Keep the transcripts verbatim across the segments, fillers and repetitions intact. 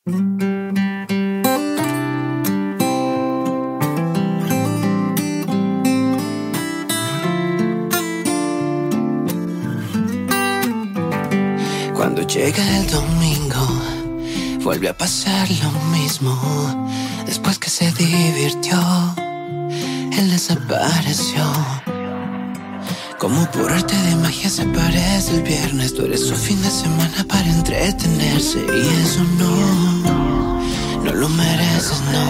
Cuando llega el domingo, vuelve a pasar lo mismo. Después que se divirtió, él desapareció. Como por arte de magia se aparece el viernes. Tú eres su fin de semana para entretenerse. Y eso no, no lo mereces, no.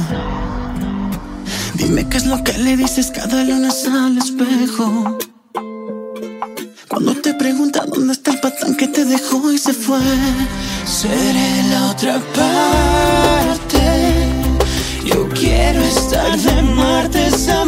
Dime qué es lo que le dices cada lunes al espejo. Cuando te pregunta dónde está el patán que te dejó y se fue. Seré la otra parte. Yo quiero estar de martes a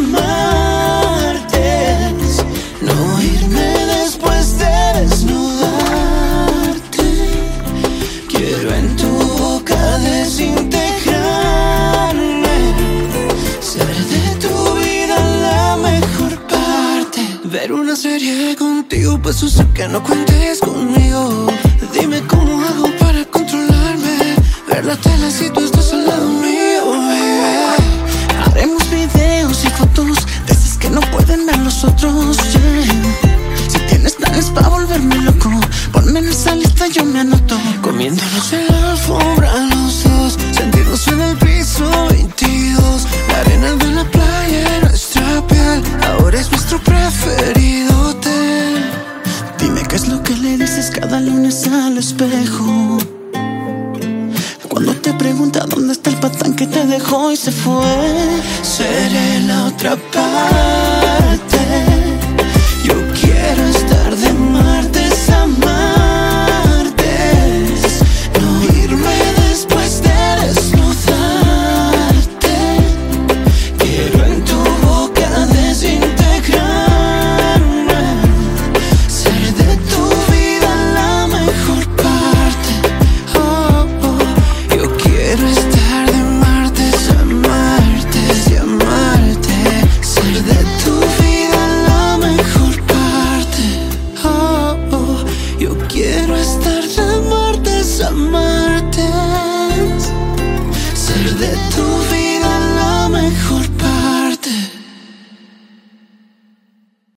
martes. No irme después de desnudarte. Quiero en tu boca desintegrarme. Ser de tu vida la mejor parte. Ver una serie contigo, pues sé que no cuentes conmigo. Dime cómo hago para controlarme. Ver la tele si tú estás al lado mío, baby. Haremos videos y fotos de esas que no pueden ver los otros, yeah. Si tienes planes para volverme loco, ponme en esa lista, yo me anoto. Comiéndonos en la alfombra los dos, sentirnos en el piso veintidós. La arena de la playa en nuestra piel, ahora es nuestro preferido hotel. Dime qué es lo que le dices cada lunes al espejo. Cuando te pregunta dónde está el patán que te dejó y se fue. Seré la otra parte.